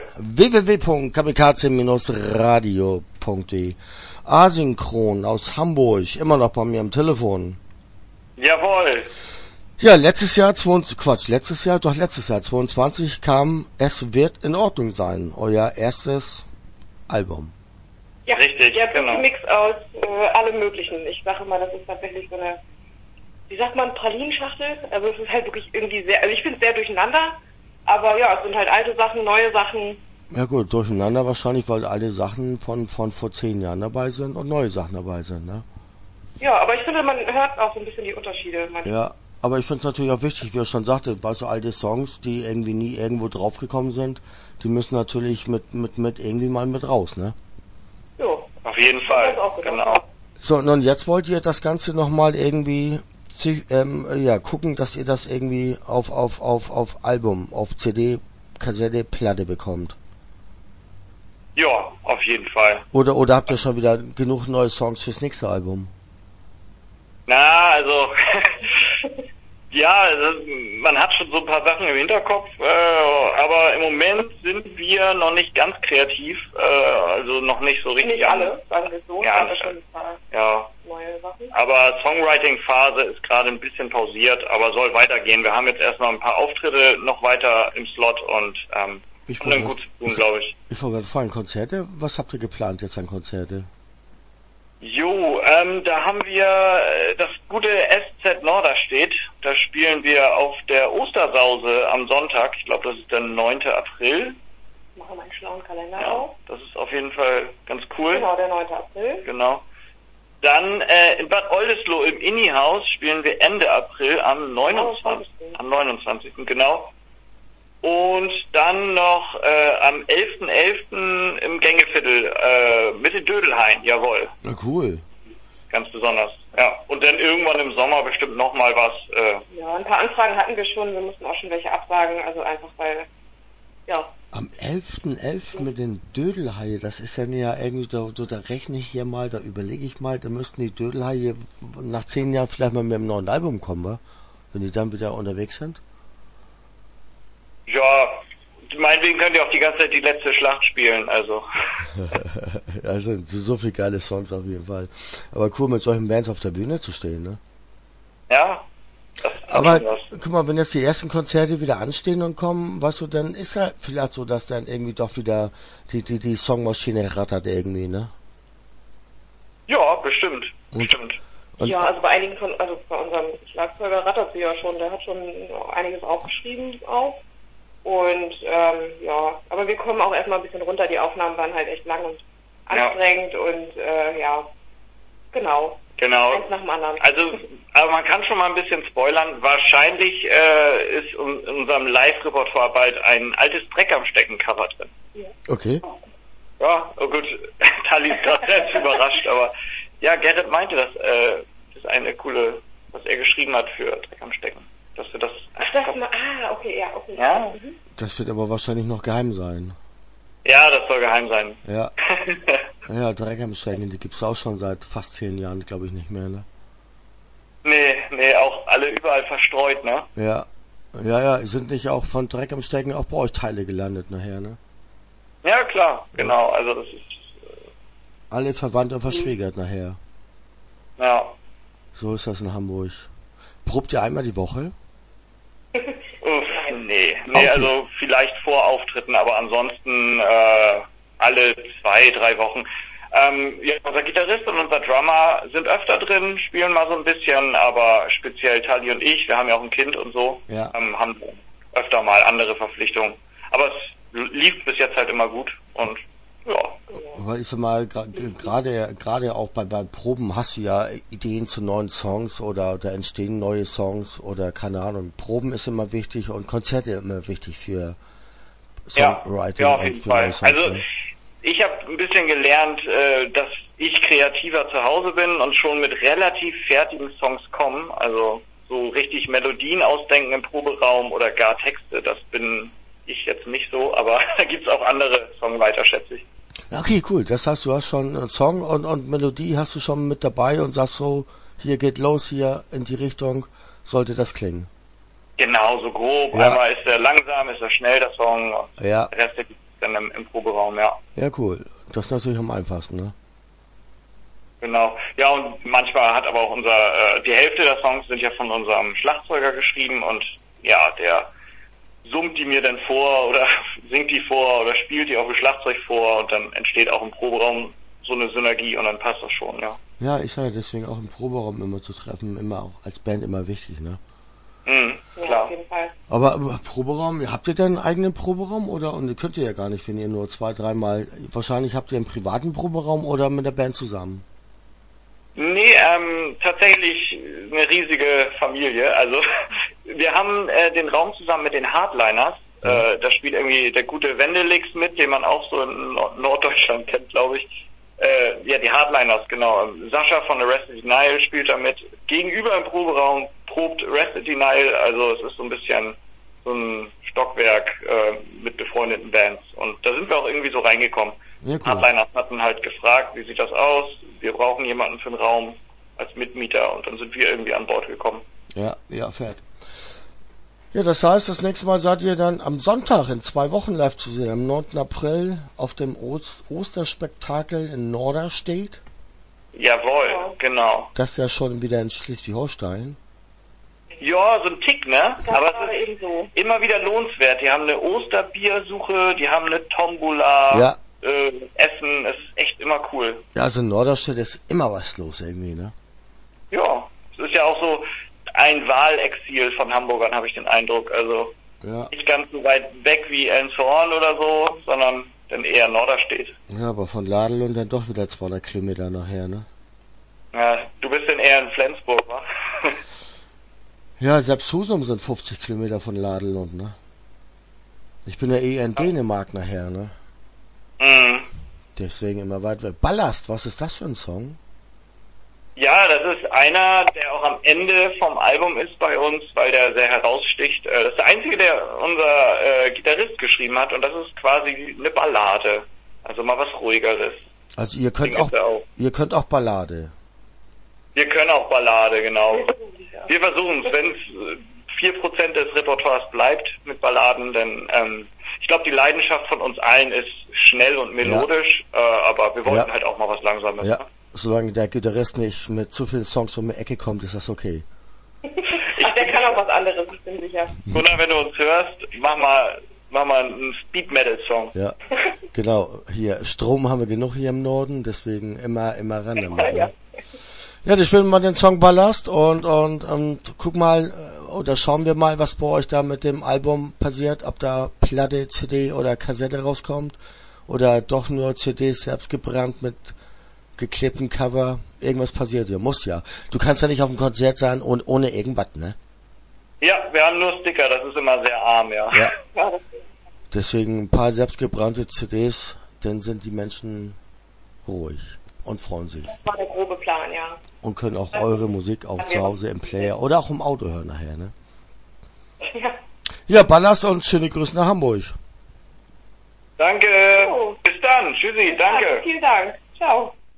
www.kamikaze-radio.de. Asynchron aus Hamburg, immer noch bei mir am Telefon. Jawohl. Ja, letztes Jahr 22 kam Es wird in Ordnung sein, euer erstes Album. Ja, richtig, ja, genau. Ein Mix aus allem Möglichen. Ich sage immer, das ist tatsächlich so eine, wie sagt man, Pralinschachtel. Also es ist halt wirklich irgendwie sehr, also ich finde es sehr durcheinander, aber ja, es sind halt alte Sachen, neue Sachen. Ja gut, durcheinander wahrscheinlich, weil alle Sachen von vor 10 Jahren dabei sind und neue Sachen dabei sind, ne? Ja, aber ich finde, man hört auch so ein bisschen die Unterschiede manchmal. Ja, aber ich finde es natürlich auch wichtig, wie ihr schon sagte, weil so alte Songs, die irgendwie nie irgendwo draufgekommen sind, die müssen natürlich mit irgendwie mal mit raus, ne? Jo. Auf jeden Fall, genau. So, und jetzt wollt ihr das Ganze nochmal irgendwie gucken, dass ihr das irgendwie auf Album, auf CD, Kassette, Platte bekommt. Ja, auf jeden Fall. Oder habt ihr schon wieder genug neue Songs fürs nächste Album? Na, also, ja, also, man hat schon so ein paar Sachen im Hinterkopf, aber im Moment sind wir noch nicht ganz kreativ, also noch nicht so richtig. Nicht alle, sagen wir so. Ja, aber schon ein paar neue Sachen. Aber Songwriting-Phase ist gerade ein bisschen pausiert, aber soll weitergehen. Wir haben jetzt erstmal ein paar Auftritte noch weiter im Slot und dann gut zu tun, glaube ich. Ich wollte gerade fragen, Konzerte? Was habt ihr geplant jetzt an Konzerte? Jo, da haben wir das gute SZ Norderstedt. Da spielen wir auf der Ostersause am Sonntag. Ich glaube, das ist der 9. April. Machen wir einen schlauen Kalender auf. Das ist auf jeden Fall ganz cool. Genau, der 9. April. Genau. Dann in Bad Oldesloe im Inni-Haus spielen wir Ende April am 29. Genau. Und dann noch am 11.11. im Gängeviertel mit den Dödelhain, jawohl. Na cool. Ganz besonders, ja. Und dann irgendwann im Sommer bestimmt nochmal was. Ja, ein paar Anfragen hatten wir schon, wir mussten auch schon welche absagen, also einfach weil, ja. Am 11.11. mit den Dödelhaie, das ist ja irgendwie, da rechne ich hier mal, da überlege ich mal, da müssten die Dödelhaie nach 10 Jahren vielleicht mal mit einem neuen Album kommen, wa? Wenn die dann wieder unterwegs sind. Ja, meinetwegen könnt ihr auch die ganze Zeit die letzte Schlacht spielen, also. Also so viele geile Songs auf jeden Fall. Aber cool, mit solchen Bands auf der Bühne zu stehen, ne? Ja. Aber guck mal, wenn jetzt die ersten Konzerte wieder anstehen und kommen, weißt du, dann ist ja vielleicht so, dass dann irgendwie doch wieder die Songmaschine rattert irgendwie, ne? Ja, bestimmt. Und ja, also bei unserem Schlagzeuger rattert sie ja schon, der hat schon einiges aufgeschrieben auch. Und aber wir kommen auch erstmal ein bisschen runter, die Aufnahmen waren halt echt lang und anstrengend und genau. Eins nach dem anderen. Also, aber man kann schon mal ein bisschen spoilern. Wahrscheinlich ist in unserem Live-Repertoire bald ein altes Dreck am Stecken-Cover drin. Ja. Okay. Ja, oh gut, Tali ist gerade selbst überrascht, aber ja, Gerrit meinte, das ist eine coole, was er geschrieben hat für Dreck am Stecken. Dass wir das... okay, ja, okay. Ja? Das wird aber wahrscheinlich noch geheim sein. Ja, das soll geheim sein. Ja. Ja, Dreck am Stecken, die gibt's auch schon seit fast 10 Jahren, glaube ich, nicht mehr, ne? Nee, auch alle überall verstreut, ne? Ja, sind nicht auch von Dreck am Stecken auch bei euch Teile gelandet nachher, ne? Ja, klar, genau, also das ist... Alle verwandt und verschwägert nachher. Ja. So ist das in Hamburg. Probt ihr einmal die Woche? Nee, okay. Also vielleicht vor Auftritten, aber ansonsten alle 2-3 Wochen. Ja, unser Gitarrist und unser Drummer sind öfter drin, spielen mal so ein bisschen, aber speziell Tali und ich, wir haben ja auch ein Kind und so, haben öfter mal andere Verpflichtungen. Aber es lief bis jetzt halt immer gut und ja. Weil ich sag mal, gerade auch bei Proben hast du ja Ideen zu neuen Songs oder entstehen neue Songs oder keine Ahnung. Proben ist immer wichtig und Konzerte immer wichtig für Songwriting. Ja, auf jeden Fall. Songs, also ne? ich habe ein bisschen gelernt, dass ich kreativer zu Hause bin und schon mit relativ fertigen Songs komme. Also so richtig Melodien ausdenken im Proberaum oder gar Texte, das bin ich jetzt nicht so, aber da gibt's auch andere Songwriter, schätze ich. Okay, cool. Das heißt, du hast schon einen Song und Melodie hast du schon mit dabei und sagst so, hier geht los, hier in die Richtung sollte das klingen. Genau, so grob. Ja. Einmal ist er langsam, ist er schnell, der Song. Und ja. Der Rest gibt es dann dann im Proberaum, ja. Ja, cool. Das ist natürlich am einfachsten, ne? Genau. Ja, und manchmal hat aber auch die Hälfte der Songs sind ja von unserem Schlagzeuger geschrieben und ja, der summt die mir dann vor oder singt die vor oder spielt die auf dem Schlagzeug vor und dann entsteht auch im Proberaum so eine Synergie und dann passt das schon, ja. Ja, ich sage deswegen auch im Proberaum immer zu treffen, immer auch als Band immer wichtig, ne? Mhm, klar. Ja, auf jeden Fall. Aber Proberaum, habt ihr denn einen eigenen Proberaum oder, und könnt ihr ja gar nicht, wenn ihr nur 2, 3 Mal, wahrscheinlich habt ihr einen privaten Proberaum oder mit der Band zusammen? Nee, tatsächlich eine riesige Familie. Also wir haben den Raum zusammen mit den Hardliners. Da spielt irgendwie der gute Wendelix mit, den man auch so in Norddeutschland kennt, glaube ich. Ja, die Hardliners, genau. Sascha von Arrested Denial spielt da mit. Gegenüber im Proberaum probt Arrested Denial. Also es ist so ein bisschen so ein Stockwerk mit befreundeten Bands. Und da sind wir auch irgendwie so reingekommen. Ja, cool. Hardliners hatten halt gefragt, wie sieht das aus? Wir brauchen jemanden für den Raum als Mitmieter und dann sind wir irgendwie an Bord gekommen. Ja, fett. Ja, das heißt, das nächste Mal seid ihr dann am Sonntag in 2 Wochen live zu sehen, am 9. April auf dem Osterspektakel in Norderstedt. Jawohl, genau. Das ist ja schon wieder in Schleswig-Holstein. Ja, so ein Tick, ne? Das Aber war es ist eben so. immer wieder lohnenswert. Die haben eine Osterbiersuche, die haben eine Tombola, Ja. Essen, es ist echt immer cool. Ja, also in Norderstedt ist immer was los irgendwie, ne? Ja, es ist ja auch so ein Wahlexil von Hamburgern, habe ich den Eindruck. Also Ja. nicht ganz so weit weg wie Elmshorn oder so, sondern dann eher Norderstedt. Ja, aber von Ladelund dann doch wieder 200 Kilometer nachher, ne? Ja, du bist dann eher in Flensburg, wa? Ja, selbst Husum sind 50 Kilometer von Ladelund, ne? Ich bin ja in Dänemark nachher, ne? Mhm. Deswegen immer weit weg. Ballast, was ist das für ein Song? Ja, das ist einer, der auch am Ende vom Album ist bei uns, weil der sehr heraussticht. Das ist der einzige, der unser Gitarrist geschrieben hat und das ist quasi eine Ballade. Also mal was Ruhigeres. Also ihr könnt Den gibt's ja auch. ihr könnt auch Ballade. Wir können auch Ballade, genau. Ja. Wir versuchen es, wenn es 4% des Repertoires bleibt mit Balladen, dann ich glaube, die Leidenschaft von uns allen ist schnell und melodisch, aber wir wollten halt auch mal was Langsames. Ja, Ne? solange der Gitarrist nicht mit zu vielen Songs um die Ecke kommt, ist das okay. Ach, der kann auch was anderes, ich bin sicher. Gunnar, wenn du uns hörst, mach mal einen Speed-Metal-Song. Ja, genau. Hier, Strom haben wir genug hier im Norden, deswegen immer ran damit. Ja. Ne? Ja, ich spiele mal den Song Ballast und guck mal, oder schauen wir mal, was bei euch da mit dem Album passiert, ob da Platte, CD oder Kassette rauskommt oder doch nur CDs selbst gebrannt mit geklebtem Cover. Irgendwas passiert hier, muss ja. Du kannst ja nicht auf dem Konzert sein ohne irgendwas, ne? Ja, wir haben nur Sticker, das ist immer sehr arm, ja. Ja. Ja, das Deswegen ein paar selbstgebrannte CDs, dann sind die Menschen ruhig und freuen sich. war der grobe Plan, ja. Und können auch eure Musik auch zu Hause im Player oder auch im Auto hören nachher, ne? Ja. Ja, Ballast und schöne Grüße nach Hamburg. Danke, Oh. bis dann, tschüssi, danke. Ja, vielen Dank. Ciao.